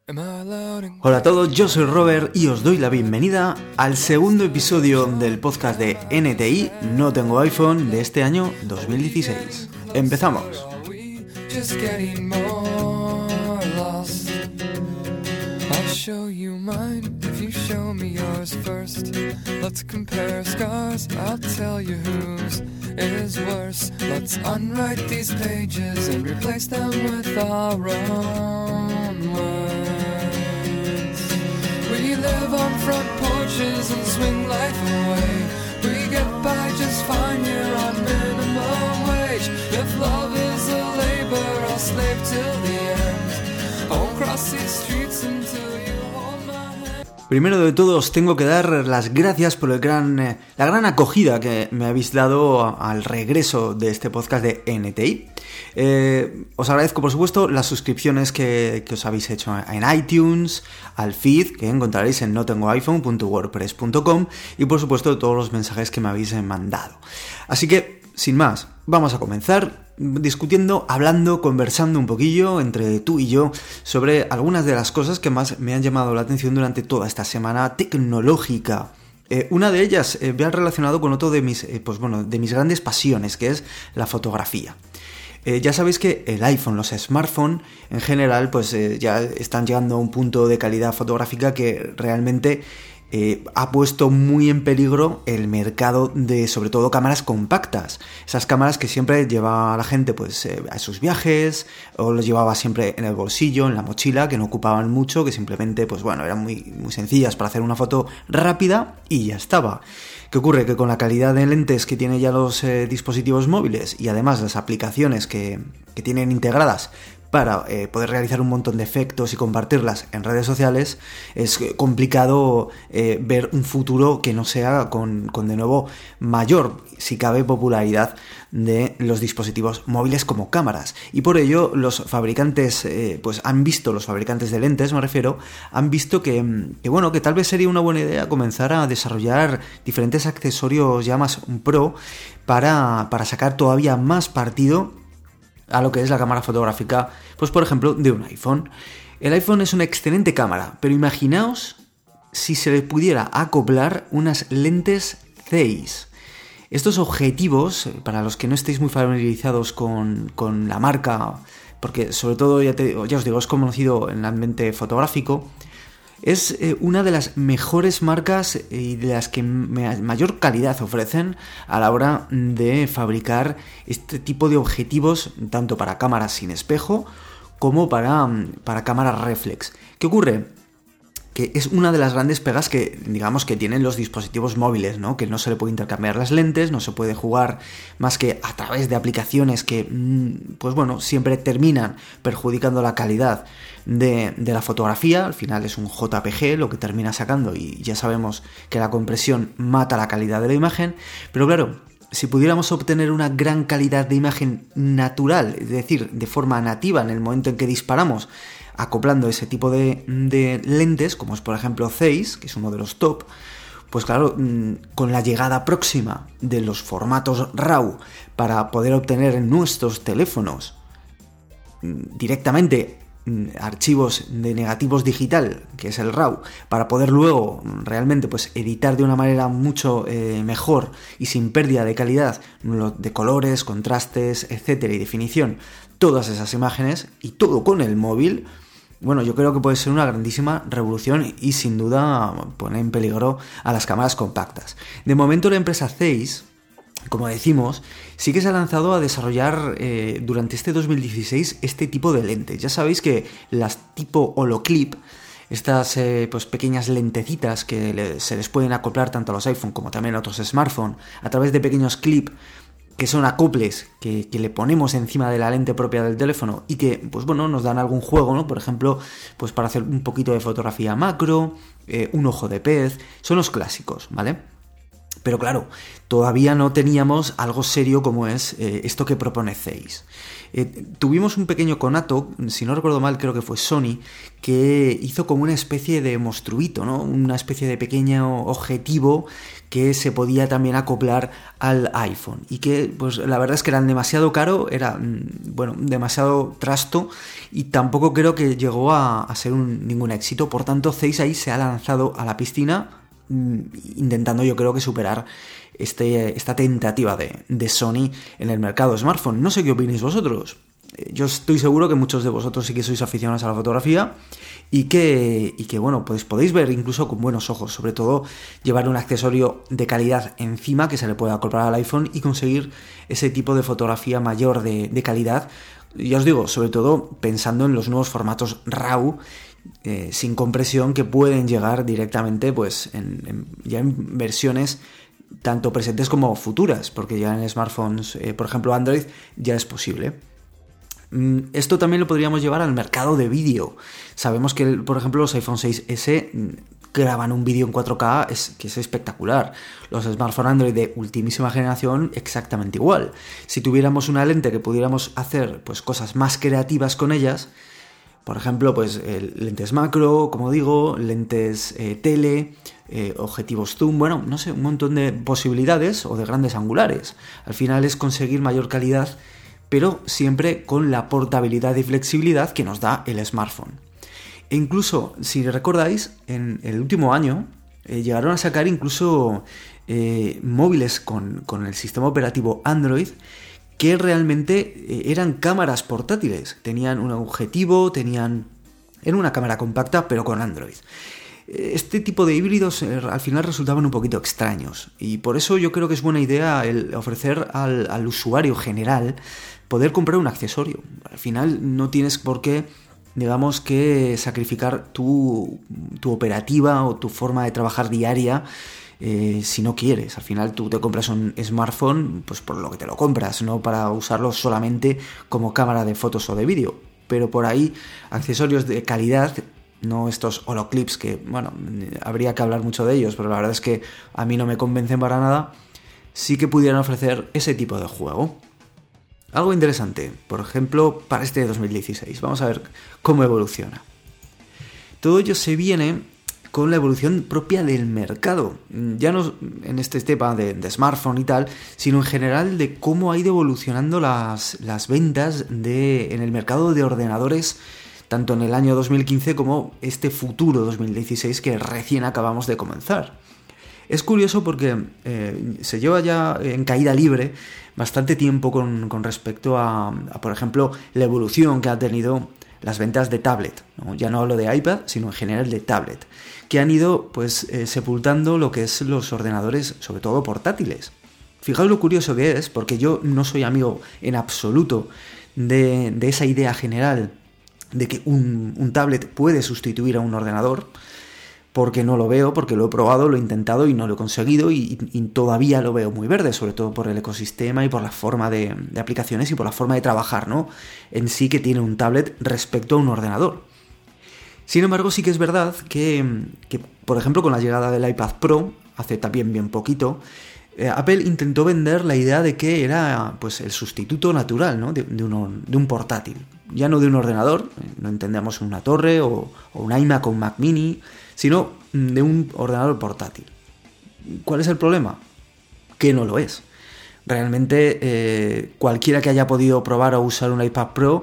Hola a todos, yo soy Robert y os doy la bienvenida al segundo episodio del podcast de NTI, No Tengo iPhone, de este año 2016. ¡Empezamos! Show you mine if you show me yours first. Let's compare scars, I'll tell you whose is worse. Let's unwrite these pages and replace them with our own words. We live on front porches and swing life away. We get by just fine here on minimum wage. If love is a labor, I'll slave till the end. I won't cross these streets until Primero de todo os tengo que dar las gracias por la gran acogida que me habéis dado al regreso de este podcast de NTI. Os agradezco por supuesto las suscripciones que os habéis hecho en iTunes, al feed que encontraréis en notengoiphone.wordpress.com y por supuesto todos los mensajes que me habéis mandado. Así que, sin más, vamos a comenzar discutiendo, hablando, conversando un poquillo entre tú y yo sobre algunas de las cosas que más me han llamado la atención durante toda esta semana tecnológica. Una de ellas va relacionado con otro de mis grandes pasiones, que es la fotografía. Ya sabéis que el iPhone, los smartphones en general, pues ya están llegando a un punto de calidad fotográfica que realmente ha puesto muy en peligro el mercado de, sobre todo, cámaras compactas. Esas cámaras que siempre lleva la gente pues a sus viajes, o los llevaba siempre en el bolsillo, en la mochila, que no ocupaban mucho, que simplemente pues bueno, eran muy, muy sencillas para hacer una foto rápida y ya estaba. ¿Qué ocurre? Que con la calidad de lentes que tienen ya los dispositivos móviles y además las aplicaciones que tienen integradas para poder realizar un montón de efectos y compartirlas en redes sociales, es complicado ver un futuro que no sea con de nuevo mayor, si cabe, popularidad de los dispositivos móviles como cámaras. Y por ello los fabricantes, los fabricantes de lentes, me refiero, han visto que tal vez sería una buena idea comenzar a desarrollar diferentes accesorios ya más pro para sacar todavía más partido a lo que es la cámara fotográfica, pues por ejemplo, de un iPhone. El iPhone es una excelente cámara, pero imaginaos si se le pudiera acoplar unas lentes Zeiss. Estos objetivos, para los que no estéis muy familiarizados con la marca, porque sobre todo, ya os digo, es conocido en el ambiente fotográfico, es una de las mejores marcas y de las que mayor calidad ofrecen a la hora de fabricar este tipo de objetivos, tanto para cámaras sin espejo como para cámaras reflex. ¿Qué ocurre? Que es una de las grandes pegas que, digamos, que tienen los dispositivos móviles, ¿no? Que no se le puede intercambiar las lentes, no se puede jugar más que a través de aplicaciones que, siempre terminan perjudicando la calidad de la fotografía. Al final es un JPG lo que termina sacando y ya sabemos que la compresión mata la calidad de la imagen, pero claro, si pudiéramos obtener una gran calidad de imagen natural, es decir, de forma nativa en el momento en que disparamos, acoplando ese tipo de lentes, como es por ejemplo Zeiss, que es uno de los top, pues claro, con la llegada próxima de los formatos RAW para poder obtener en nuestros teléfonos directamente archivos de negativos digital, que es el RAW, para poder luego realmente pues editar de una manera mucho mejor y sin pérdida de calidad de colores, contrastes, etcétera, y definición, todas esas imágenes, y todo con el móvil. Bueno, yo creo que puede ser una grandísima revolución y sin duda pone en peligro a las cámaras compactas. De momento la empresa Zeiss, como decimos, sí que se ha lanzado a desarrollar durante este 2016 este tipo de lentes. Ya sabéis que las tipo holoclip, estas pequeñas lentecitas que se les pueden acoplar tanto a los iPhone como también a otros smartphones a través de pequeños clips, que son acoples que le ponemos encima de la lente propia del teléfono y que, nos dan algún juego, ¿no? Por ejemplo, pues para hacer un poquito de fotografía macro, un ojo de pez, son los clásicos, ¿vale? Pero claro, todavía no teníamos algo serio como es esto que propone Zeiss. Tuvimos un pequeño conato, si no recuerdo mal, creo que fue Sony, que hizo como una especie de monstruito, ¿no? Una especie de pequeño objetivo que se podía también acoplar al iPhone y que, pues la verdad es que eran demasiado caro, era, bueno, demasiado trasto y tampoco creo que llegó a ser ningún éxito. Por tanto, Zeiss ahí se ha lanzado a la piscina intentando, yo creo que superar esta tentativa de Sony en el mercado smartphone. No sé qué opináis vosotros. Yo estoy seguro que muchos de vosotros sí que sois aficionados a la fotografía y que bueno, pues podéis ver incluso con buenos ojos, sobre todo llevar un accesorio de calidad encima que se le pueda acoplar al iPhone y conseguir ese tipo de fotografía mayor de calidad. Ya os digo, sobre todo pensando en los nuevos formatos RAW sin compresión que pueden llegar directamente pues ya en versiones tanto presentes como futuras, porque ya en smartphones, por ejemplo Android, ya es posible. Esto también lo podríamos llevar al mercado de vídeo. Sabemos que, por ejemplo, los iPhone 6S graban un vídeo en 4K que es espectacular. Los smartphones Android de ultimísima generación exactamente igual. Si tuviéramos una lente que pudiéramos hacer pues cosas más creativas con ellas, por ejemplo, pues lentes macro, como digo, lentes tele, objetivos zoom, bueno, no sé, un montón de posibilidades o de grandes angulares. Al final es conseguir mayor calidad, pero siempre con la portabilidad y flexibilidad que nos da el smartphone. E incluso, si recordáis, en el último año llegaron a sacar incluso móviles con el sistema operativo Android que realmente eran cámaras portátiles. Tenían un objetivo, era una cámara compacta, pero con Android. Este tipo de híbridos al final resultaban un poquito extraños y por eso yo creo que es buena idea el ofrecer al usuario general poder comprar un accesorio. Al final no tienes por qué, digamos, que sacrificar tu operativa o tu forma de trabajar diaria si no quieres. Al final tú te compras un smartphone pues por lo que te lo compras, no para usarlo solamente como cámara de fotos o de vídeo. Pero por ahí accesorios de calidad, no estos holoclips que, bueno, habría que hablar mucho de ellos, pero la verdad es que a mí no me convencen para nada, sí que pudieran ofrecer ese tipo de juego. Algo interesante, por ejemplo, para este 2016. Vamos a ver cómo evoluciona. Todo ello se viene con la evolución propia del mercado, ya no en este tema de smartphone y tal, sino en general de cómo ha ido evolucionando las ventas en el mercado de ordenadores, tanto en el año 2015 como este futuro 2016 que recién acabamos de comenzar. Es curioso porque se lleva ya en caída libre bastante tiempo con respecto a, por ejemplo, la evolución que ha tenido las ventas de tablet, ¿no? Ya no hablo de iPad, sino en general de tablet, que han ido pues sepultando lo que es los ordenadores, sobre todo portátiles. Fijaos lo curioso que es, porque yo no soy amigo en absoluto de esa idea general de que un tablet puede sustituir a un ordenador, porque no lo veo, porque lo he probado, lo he intentado y no lo he conseguido y todavía lo veo muy verde, sobre todo por el ecosistema y por la forma de aplicaciones y por la forma de trabajar, ¿no? En sí que tiene un tablet respecto a un ordenador. Sin embargo, sí que es verdad que por ejemplo, con la llegada del iPad Pro, hace también bien poquito, Apple intentó vender la idea de que era pues el sustituto natural, ¿no? de un portátil. Ya no de un ordenador, no entendemos una torre o un iMac o un Mac Mini, sino de un ordenador portátil. ¿Cuál es el problema? Que no lo es. Realmente cualquiera que haya podido probar o usar un iPad Pro,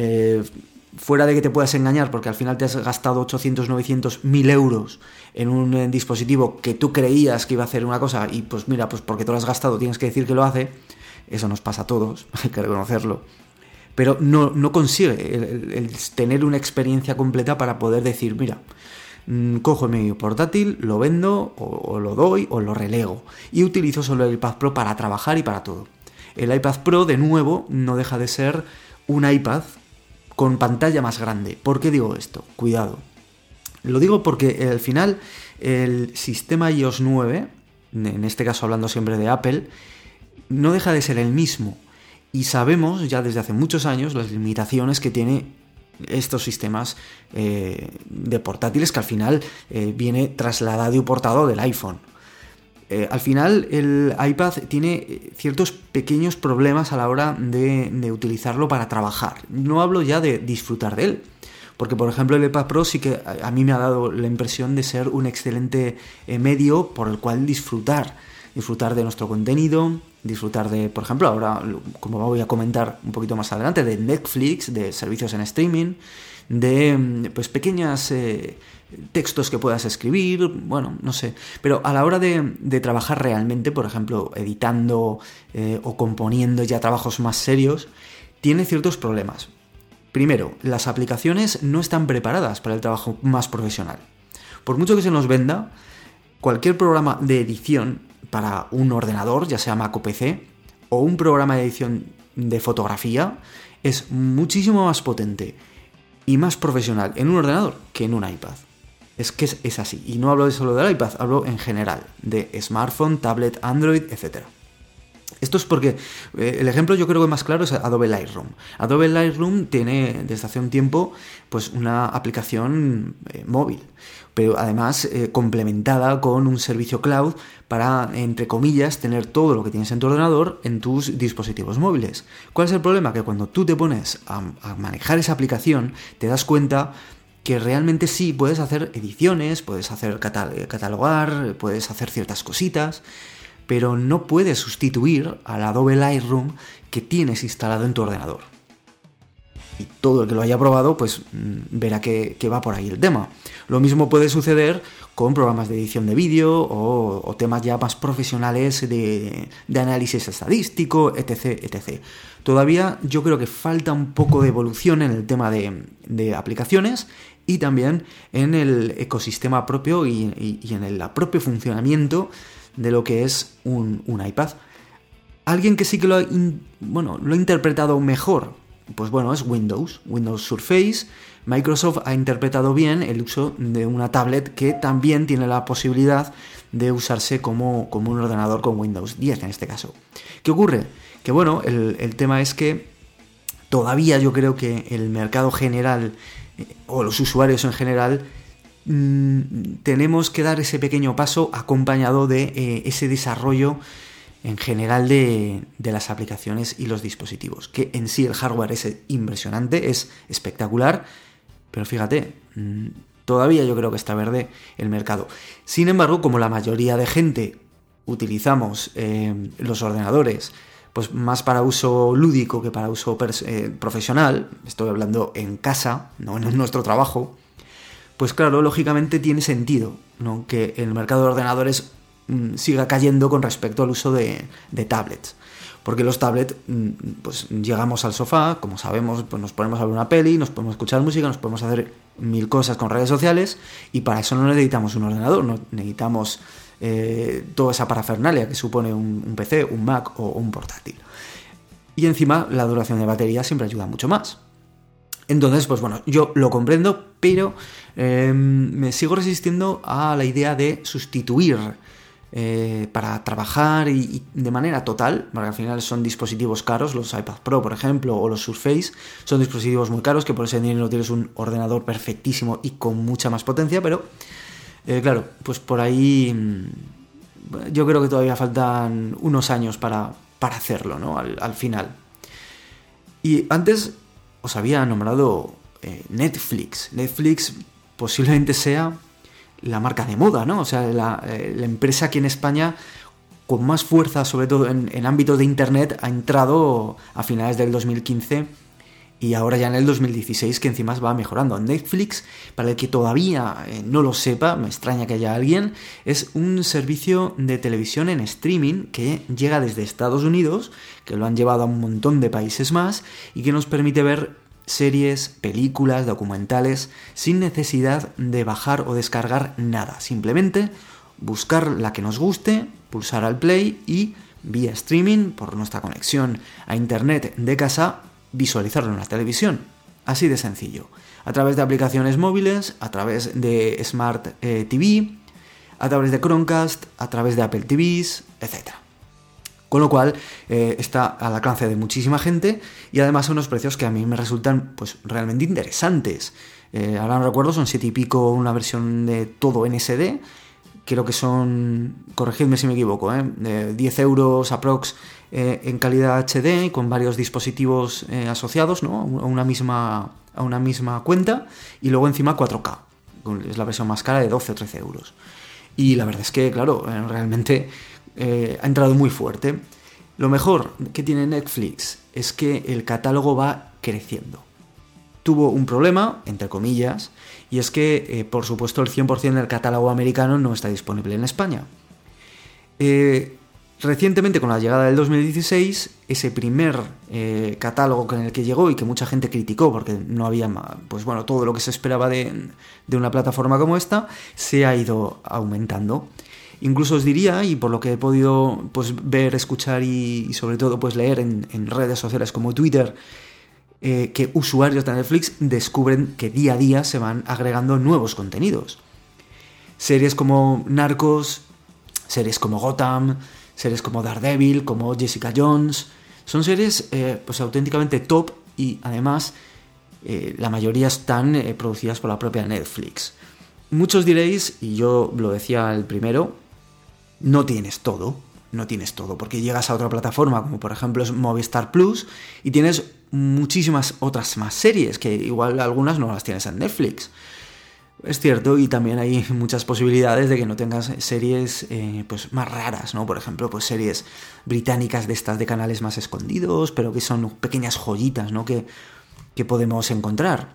fuera de que te puedas engañar porque al final te has gastado 800, 900, 1000 euros en un dispositivo que tú creías que iba a hacer una cosa y pues mira, pues porque te lo has gastado tienes que decir que lo hace, eso nos pasa a todos, hay que reconocerlo. Pero no consigue el tener una experiencia completa para poder decir, mira, cojo mi portátil, lo vendo o lo doy o lo relego y utilizo solo el iPad Pro para trabajar y para todo. El iPad Pro, de nuevo, no deja de ser un iPad con pantalla más grande. ¿Por qué digo esto? Cuidado. Lo digo porque al final el sistema iOS 9, en este caso hablando siempre de Apple, no deja de ser el mismo. Y sabemos ya desde hace muchos años las limitaciones que tiene estos sistemas de portátiles que al final viene trasladado y portado del iPhone. al final el iPad tiene ciertos pequeños problemas a la hora de utilizarlo para trabajar. No hablo ya de disfrutar de él, porque por ejemplo el iPad Pro sí que a mí me ha dado la impresión de ser un excelente medio por el cual disfrutar de nuestro contenido, disfrutar de, por ejemplo, ahora, como voy a comentar un poquito más adelante, de Netflix, de servicios en streaming, de pues pequeñas textos que puedas escribir, bueno, no sé, pero a la hora de trabajar realmente, por ejemplo, editando o componiendo ya trabajos más serios, tiene ciertos problemas. Primero, las aplicaciones no están preparadas para el trabajo más profesional. Por mucho que se nos venda, cualquier programa de edición para un ordenador, ya sea Mac o PC, o un programa de edición de fotografía, es muchísimo más potente y más profesional en un ordenador que en un iPad. Es que es así. Y no hablo solo del iPad, hablo en general, de smartphone, tablet, Android, etc. Esto es porque el ejemplo yo creo que más claro es Adobe Lightroom. Adobe Lightroom tiene desde hace un tiempo pues una aplicación móvil, pero además complementada con un servicio cloud para, entre comillas, tener todo lo que tienes en tu ordenador en tus dispositivos móviles. ¿Cuál es el problema? Que cuando tú te pones a manejar esa aplicación, te das cuenta que realmente sí puedes hacer ediciones, puedes hacer catalogar, puedes hacer ciertas cositas, pero no puedes sustituir al Adobe Lightroom que tienes instalado en tu ordenador. Y todo el que lo haya probado, pues verá que va por ahí el tema. Lo mismo puede suceder con programas de edición de vídeo o temas ya más profesionales de análisis estadístico, etc, etc. Todavía yo creo que falta un poco de evolución en el tema de aplicaciones y también en el ecosistema propio y en el propio funcionamiento de lo que es un iPad. Alguien que sí que lo ha interpretado mejor, pues bueno, es Windows Surface. Microsoft ha interpretado bien el uso de una tablet que también tiene la posibilidad de usarse como un ordenador con Windows 10 en este caso. ¿Qué ocurre? Que bueno, el tema es que todavía yo creo que el mercado general o los usuarios en general tenemos que dar ese pequeño paso acompañado de ese desarrollo en general de las aplicaciones y los dispositivos, que en sí el hardware es impresionante, es espectacular, pero fíjate, todavía yo creo que está verde el mercado. Sin embargo, como la mayoría de gente utilizamos los ordenadores pues más para uso lúdico que para uso profesional, estoy hablando en casa, no en nuestro trabajo, pues claro, lógicamente tiene sentido, ¿no?, que el mercado de ordenadores siga cayendo con respecto al uso de tablets. Porque los tablets, pues llegamos al sofá, como sabemos, pues nos ponemos a ver una peli, nos podemos escuchar música, nos podemos hacer mil cosas con redes sociales, y para eso no necesitamos un ordenador, no necesitamos toda esa parafernalia que supone un PC, un Mac o un portátil. Y encima la duración de batería siempre ayuda mucho más. Entonces, pues bueno, yo lo comprendo, pero me sigo resistiendo a la idea de sustituir para trabajar y de manera total, porque al final son dispositivos caros, los iPad Pro, por ejemplo, o los Surface, son dispositivos muy caros, que por ese dinero tienes un ordenador perfectísimo y con mucha más potencia, pero claro, pues por ahí yo creo que todavía faltan unos años para hacerlo, ¿no?, al final. Y antes os había nombrado Netflix. Netflix posiblemente sea la marca de moda, ¿no? O sea, la empresa aquí en España con más fuerza, sobre todo en ámbitos de Internet, ha entrado a finales del 2015 y ahora ya en el 2016, que encima va mejorando. Netflix, para el que todavía no lo sepa, me extraña que haya alguien, es un servicio de televisión en streaming que llega desde Estados Unidos, que lo han llevado a un montón de países más y que nos permite ver series, películas, documentales, sin necesidad de bajar o descargar nada. Simplemente buscar la que nos guste, pulsar al play y vía streaming, por nuestra conexión a internet de casa, visualizarlo en la televisión. Así de sencillo. A través de aplicaciones móviles, a través de Smart TV, a través de Chromecast, a través de Apple TVs, etc. Con lo cual está al alcance de muchísima gente y además a unos precios que a mí me resultan pues realmente interesantes. Ahora no recuerdo, son 7 y pico una versión de todo en SD, creo que son, corregidme si me equivoco, 10 euros aprox en calidad HD con varios dispositivos asociados, ¿no? a una misma cuenta, y luego encima 4K, es la versión más cara de 12 o 13 euros. Y la verdad es que, claro, realmente ha entrado muy fuerte. Lo mejor que tiene Netflix es que el catálogo va creciendo. Tuvo un problema, entre comillas, y es que, por supuesto, el 100% del catálogo americano no está disponible en España. Recientemente, con la llegada del 2016, ese primer catálogo con el que llegó y que mucha gente criticó porque no había, pues bueno, todo lo que se esperaba de una plataforma como esta, se ha ido aumentando. Incluso os diría, y por lo que he podido pues ver, escuchar y sobre todo pues leer en redes sociales como Twitter, que usuarios de Netflix descubren que día a día se van agregando nuevos contenidos. Series como Narcos, series como Gotham, series como Daredevil, como Jessica Jones, son series pues auténticamente top, y además la mayoría están producidas por la propia Netflix. Muchos diréis, y yo lo decía el primero, no tienes todo, porque llegas a otra plataforma como por ejemplo es Movistar Plus y tienes muchísimas otras más series que igual algunas no las tienes en Netflix. Es cierto, y también hay muchas posibilidades de que no tengas series pues más raras, ¿no? Por ejemplo, pues series británicas de estas de canales más escondidos, pero que son pequeñas joyitas, ¿no? que podemos encontrar.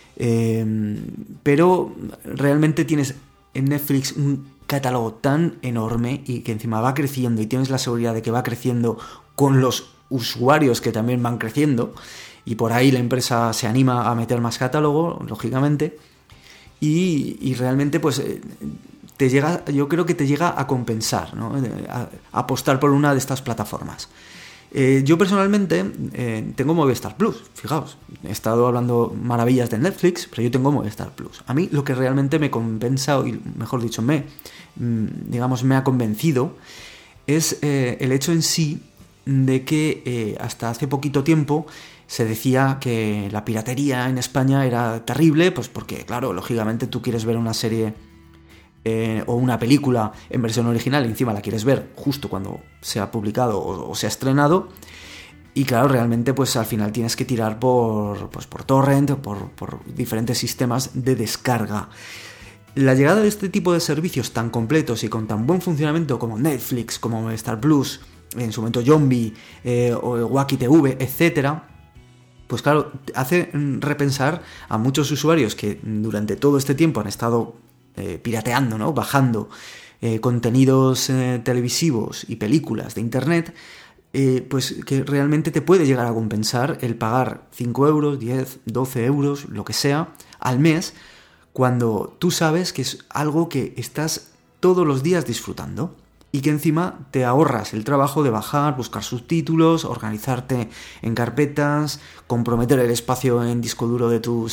Pero realmente tienes en Netflix un catálogo tan enorme y que encima va creciendo, y tienes la seguridad de que va creciendo con los usuarios que también van creciendo, y por ahí la empresa se anima a meter más catálogo, lógicamente, y realmente pues yo creo que te llega a compensar, ¿no? A apostar por una de estas plataformas. Yo personalmente tengo Movistar Plus, fijaos, he estado hablando maravillas de Netflix, pero yo tengo Movistar Plus. A mí lo que realmente me compensa, o mejor dicho, me ha convencido, es el hecho en sí de que hasta hace poquito tiempo se decía que la piratería en España era terrible, pues porque, claro, lógicamente tú quieres ver una serie o una película en versión original y encima la quieres ver justo cuando se ha publicado o se ha estrenado, y claro, realmente pues al final tienes que tirar por torrent, por diferentes sistemas de descarga. La llegada de este tipo de servicios tan completos y con tan buen funcionamiento como Netflix, como Movistar Plus, en su momento Yombi o Wacky TV, etcétera, pues claro, hace repensar a muchos usuarios que durante todo este tiempo han estado pirateando, ¿no? Bajando contenidos televisivos y películas de internet, pues que realmente te puede llegar a compensar el pagar 5 euros, 10, 12 euros, lo que sea, al mes, cuando tú sabes que es algo que estás todos los días disfrutando y que encima te ahorras el trabajo de bajar, buscar subtítulos, organizarte en carpetas, comprometer el espacio en disco duro de tu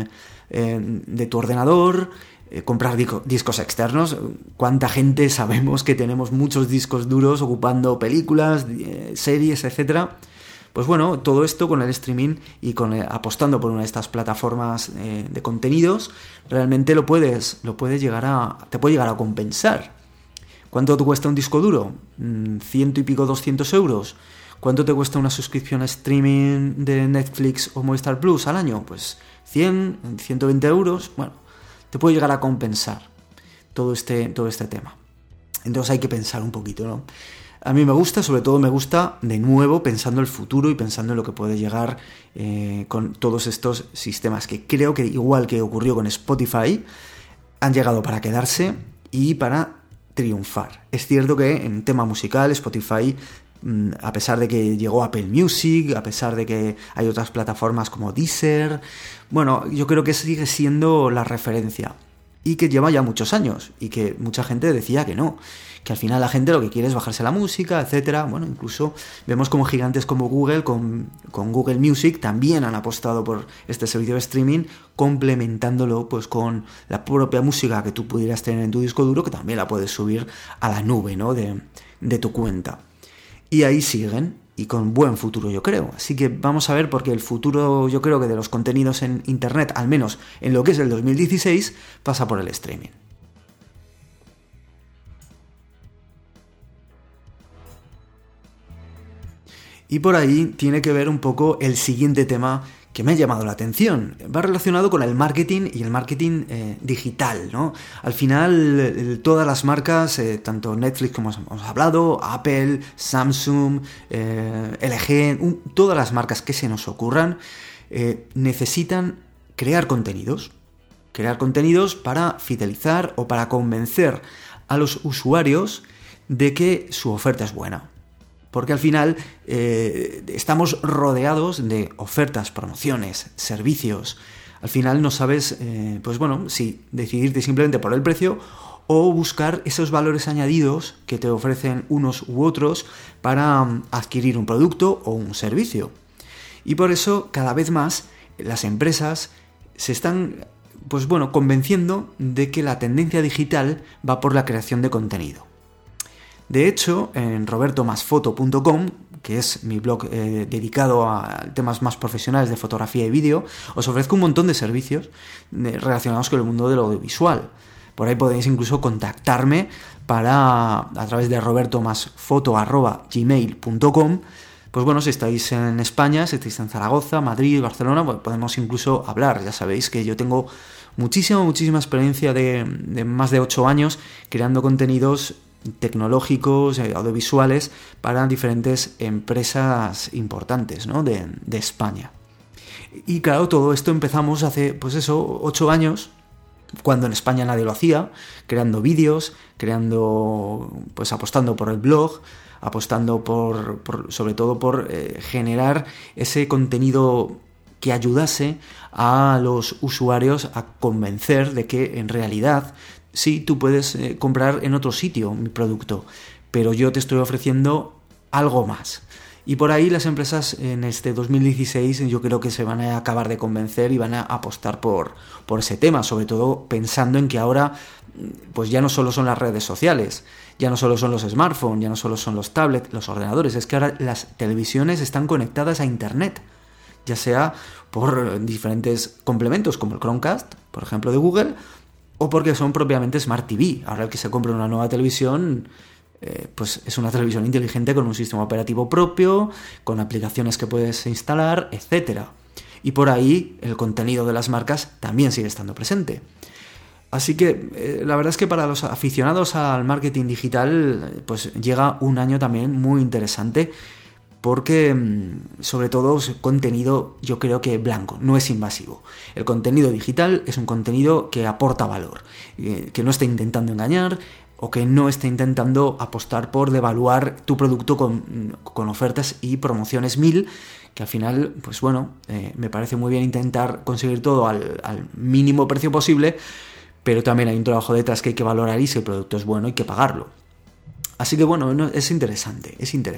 ordenador, comprar discos externos. ¿Cuánta gente sabemos que tenemos muchos discos duros ocupando películas, series, etcétera? Pues bueno, todo esto con el streaming y apostando por una de estas plataformas de contenidos, realmente te puede llegar a compensar. ¿Cuánto te cuesta un disco duro? 100 y pico, 200 euros. ¿Cuánto te cuesta una suscripción a streaming de Netflix o Movistar Plus al año? Pues 100, 120 euros. Bueno, te puede llegar a compensar todo este tema. Entonces hay que pensar un poquito, ¿no? A mí me gusta, sobre todo me gusta de nuevo pensando en el futuro y pensando en lo que puede llegar con todos estos sistemas que creo que, igual que ocurrió con Spotify, han llegado para quedarse y para triunfar. Es cierto que en tema musical Spotify, a pesar de que llegó Apple Music, a pesar de que hay otras plataformas como Deezer, bueno, yo creo que sigue siendo la referencia y que lleva ya muchos años y que mucha gente decía que no, que al final la gente lo que quiere es bajarse la música, etcétera. Bueno, incluso vemos como gigantes como Google con Google Music también han apostado por este servicio de streaming, complementándolo pues con la propia música que tú pudieras tener en tu disco duro, que también la puedes subir a la nube, ¿no? de tu cuenta. Y ahí siguen, y con buen futuro, yo creo. Así que vamos a ver, porque el futuro, yo creo que de los contenidos en internet, al menos en lo que es el 2016, pasa por el streaming. Y por ahí tiene que ver un poco el siguiente tema que me ha llamado la atención. Va relacionado con el marketing y el marketing digital, ¿no? Al final, todas las marcas, tanto Netflix como hemos hablado, Apple, Samsung, LG, todas las marcas que se nos ocurran, necesitan crear contenidos para fidelizar o para convencer a los usuarios de que su oferta es buena. Porque al final estamos rodeados de ofertas, promociones, servicios. Al final no sabes, si decidirte simplemente por el precio o buscar esos valores añadidos que te ofrecen unos u otros para adquirir un producto o un servicio. Y por eso cada vez más las empresas se están convenciendo de que la tendencia digital va por la creación de contenido. De hecho, en robertomasfoto.com, que es mi blog dedicado a temas más profesionales de fotografía y vídeo, os ofrezco un montón de servicios relacionados con el mundo del audiovisual. Por ahí podéis incluso contactarme a través de robertomasfoto@gmail.com. Si estáis en España, si estáis en Zaragoza, Madrid, Barcelona, podemos incluso hablar. Ya sabéis que yo tengo muchísima experiencia de más de 8 años creando contenidos tecnológicos, audiovisuales para diferentes empresas importantes, ¿no? de España. Y claro, todo esto empezamos hace 8 años, cuando en España nadie lo hacía, creando vídeos, apostando por el blog, apostando sobre todo por generar ese contenido que ayudase a los usuarios a convencer de que en realidad sí, tú puedes comprar en otro sitio mi producto, pero yo te estoy ofreciendo algo más. Y por ahí las empresas en este 2016 yo creo que se van a acabar de convencer y van a apostar por ese tema, sobre todo pensando en que ahora pues ya no solo son las redes sociales, ya no solo son los smartphones, ya no solo son los tablets, los ordenadores, es que ahora las televisiones están conectadas a internet, ya sea por diferentes complementos como el Chromecast, por ejemplo, de Google, o porque son propiamente Smart TV. Ahora el que se compra una nueva televisión, es una televisión inteligente con un sistema operativo propio, con aplicaciones que puedes instalar, etc. Y por ahí el contenido de las marcas también sigue estando presente. Así que la verdad es que para los aficionados al marketing digital, pues llega un año también muy interesante, porque sobre todo es contenido, yo creo que blanco, no es invasivo. El contenido digital es un contenido que aporta valor, que no está intentando engañar o que no está intentando apostar por devaluar tu producto con ofertas y promociones 1000, que al final, me parece muy bien intentar conseguir todo al mínimo precio posible, pero también hay un trabajo detrás que hay que valorar y si el producto es bueno hay que pagarlo. Así que es interesante.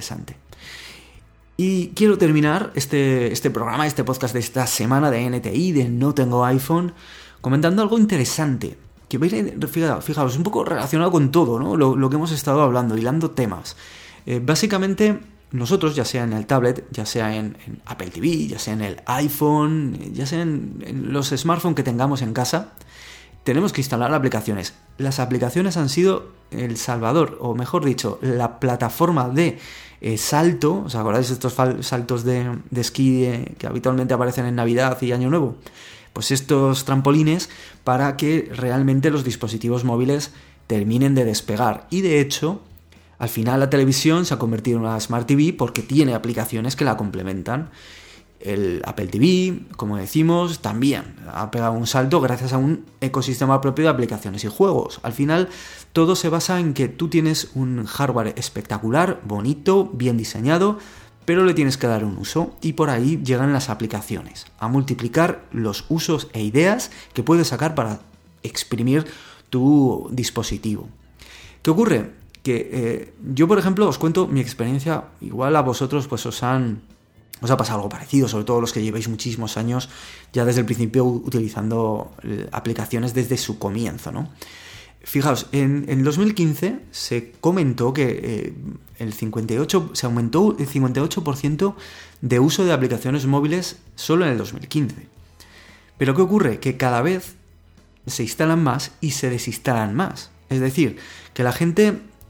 Y quiero terminar este programa, este podcast de esta semana de NTI, de No Tengo iPhone, comentando algo interesante, que fijaos, un poco relacionado con todo, ¿no? Lo que hemos estado hablando, hilando temas. Básicamente, nosotros, ya sea en el tablet, ya sea en Apple TV, ya sea en el iPhone, ya sea en los smartphones que tengamos en casa, tenemos que instalar aplicaciones. Las aplicaciones han sido el salvador, o mejor dicho, la plataforma de salto. ¿Os acordáis de estos saltos de esquí que habitualmente aparecen en Navidad y Año Nuevo? Pues estos trampolines para que realmente los dispositivos móviles terminen de despegar. Y de hecho, al final la televisión se ha convertido en una Smart TV porque tiene aplicaciones que la complementan. El Apple TV, como decimos, también ha pegado un salto gracias a un ecosistema propio de aplicaciones y juegos. Al final, todo se basa en que tú tienes un hardware espectacular, bonito, bien diseñado, pero le tienes que dar un uso, y por ahí llegan las aplicaciones a multiplicar los usos e ideas que puedes sacar para exprimir tu dispositivo. ¿Qué ocurre? Que yo, por ejemplo, os cuento mi experiencia. Igual a vosotros pues os ha pasado algo parecido, sobre todo los que lleváis muchísimos años ya desde el principio utilizando aplicaciones desde su comienzo, ¿no? Fijaos, en 2015 se comentó que se aumentó el 58% de uso de aplicaciones móviles solo en el 2015. Pero ¿qué ocurre? Que cada vez se instalan más y se desinstalan más. Es decir, que la gente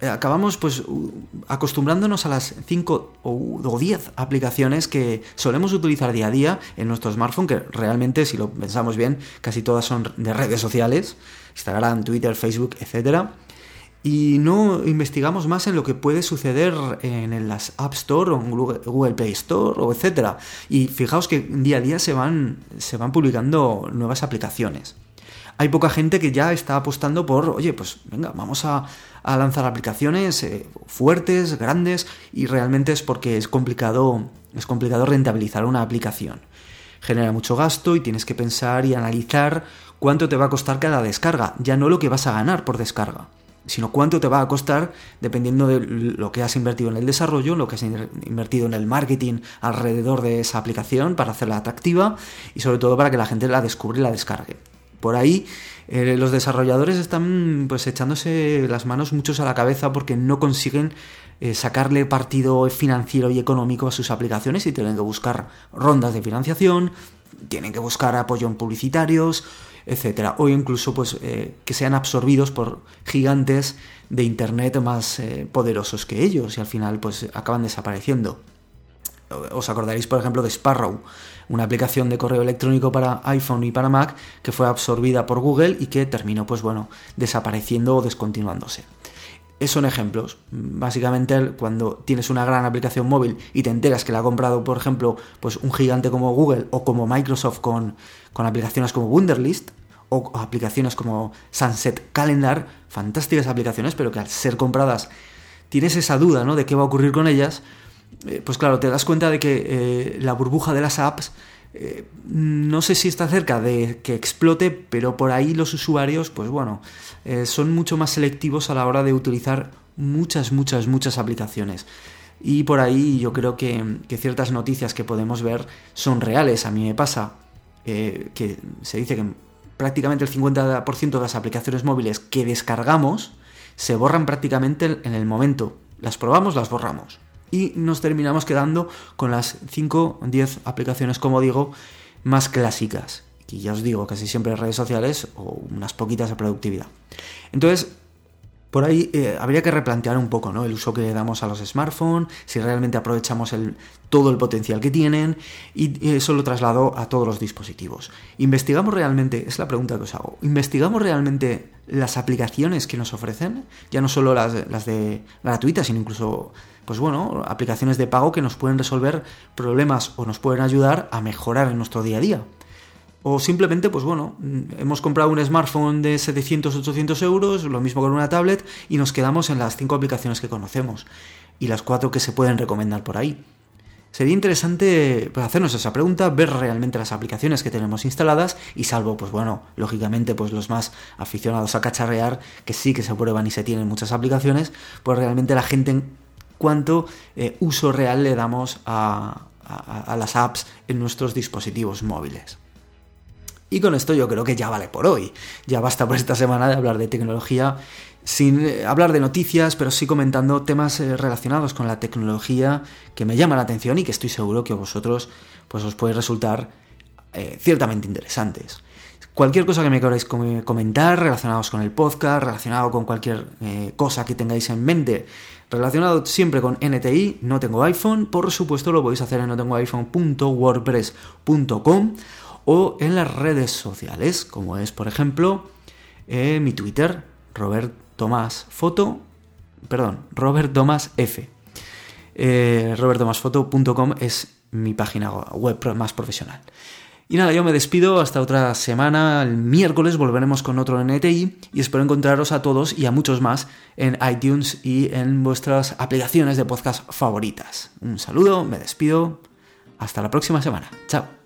acabamos pues acostumbrándonos a las 5 o 10 aplicaciones que solemos utilizar día a día en nuestro smartphone, que realmente, si lo pensamos bien, casi todas son de redes sociales, Instagram, Twitter, Facebook, etcétera. Y no investigamos más en lo que puede suceder en las App Store o en Google Play Store o etcétera. Y fijaos que día a día se van publicando nuevas aplicaciones. Hay poca gente que ya está apostando por, oye, pues venga, vamos a lanzar aplicaciones fuertes, grandes, y realmente es porque es complicado rentabilizar una aplicación. Genera mucho gasto y tienes que pensar y analizar cuánto te va a costar cada descarga, ya no lo que vas a ganar por descarga, sino cuánto te va a costar dependiendo de lo que has invertido en el desarrollo, lo que has invertido en el marketing alrededor de esa aplicación para hacerla atractiva y sobre todo para que la gente la descubra y la descargue. Por ahí los desarrolladores están pues echándose las manos muchos a la cabeza porque no consiguen sacarle partido financiero y económico a sus aplicaciones y tienen que buscar rondas de financiación, tienen que buscar apoyo en publicitarios, etcétera, o incluso pues que sean absorbidos por gigantes de internet más poderosos que ellos y al final pues acaban desapareciendo. Os acordaréis, por ejemplo, de Sparrow, una aplicación de correo electrónico para iPhone y para Mac que fue absorbida por Google y que terminó, pues bueno, desapareciendo o descontinuándose. Son ejemplos. Básicamente, cuando tienes una gran aplicación móvil y te enteras que la ha comprado, por ejemplo, pues un gigante como Google o como Microsoft con aplicaciones como Wunderlist o aplicaciones como Sunset Calendar, fantásticas aplicaciones, pero que al ser compradas tienes esa duda, ¿no?, de qué va a ocurrir con ellas. Pues claro, te das cuenta de que la burbuja de las apps no sé si está cerca de que explote, pero por ahí los usuarios, pues bueno, son mucho más selectivos a la hora de utilizar muchas aplicaciones. Y por ahí yo creo que ciertas noticias que podemos ver son reales. A mí me pasa que se dice que prácticamente el 50% de las aplicaciones móviles que descargamos se borran prácticamente en el momento. Las probamos, las borramos. Y nos terminamos quedando con las 5 o 10 aplicaciones, como digo, más clásicas. Y ya os digo, casi siempre redes sociales o unas poquitas de productividad. Entonces, por ahí habría que replantear un poco, ¿no?, el uso que le damos a los smartphones, si realmente aprovechamos todo el potencial que tienen, y eso lo traslado a todos los dispositivos. ¿Investigamos realmente? Es la pregunta que os hago. ¿Investigamos realmente las aplicaciones que nos ofrecen? Ya no solo las de gratuitas, sino incluso, pues bueno, aplicaciones de pago que nos pueden resolver problemas o nos pueden ayudar a mejorar en nuestro día a día. O simplemente, pues bueno, hemos comprado un smartphone de 700-800 euros, lo mismo con una tablet, y nos quedamos en las 5 aplicaciones que conocemos y las 4 que se pueden recomendar por ahí. Sería interesante pues hacernos esa pregunta, ver realmente las aplicaciones que tenemos instaladas y salvo, pues bueno, lógicamente pues los más aficionados a cacharrear, que sí que se prueban y se tienen muchas aplicaciones, pues realmente la gente cuánto uso real le damos a las apps en nuestros dispositivos móviles. Y con esto yo creo que ya vale por hoy. Ya basta por esta semana de hablar de tecnología, sin hablar de noticias, pero sí comentando temas relacionados con la tecnología que me llaman la atención y que estoy seguro que a vosotros pues os puede resultar ciertamente interesantes. Cualquier cosa que me queráis comentar relacionados con el podcast, relacionado con cualquier cosa que tengáis en mente, relacionado siempre con NTI, no tengo iPhone, por supuesto lo podéis hacer en notengoiphone.wordpress.com o en las redes sociales, como es, por ejemplo, mi Twitter, Robert Tomás F. roberttomasfoto.com es mi página web más profesional. Y nada, yo me despido hasta otra semana. El miércoles volveremos con otro NTI y espero encontraros a todos y a muchos más en iTunes y en vuestras aplicaciones de podcast favoritas. Un saludo, me despido. Hasta la próxima semana. Chao.